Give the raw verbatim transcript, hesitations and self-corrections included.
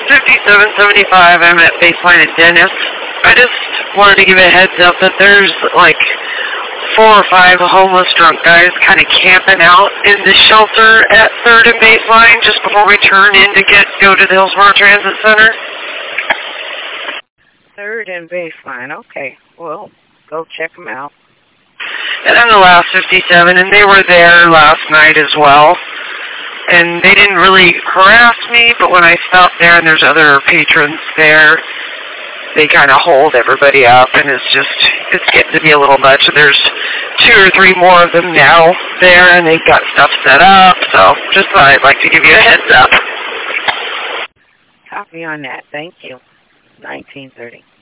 fifty-seven seventy-five. I'm at Baseline at Dennis. I just wanted to give a heads up that there's like four or five homeless drunk guys kind of camping out in the shelter at Third and Baseline just before we turn in to get go to the Hillsborough Transit Center. Third and Baseline. Okay. Well, go check them out. And I'm the last fifty-seven, and they were there last night as well. And they didn't really harass me, but when I stopped there and there's other patrons there, they kind of hold everybody up, and it's just, it's getting to be a little much. And there's two or three more of them now there, and they've got stuff set up, so just thought I'd like to give you a heads up. Copy on that. Thank you. nineteen thirty.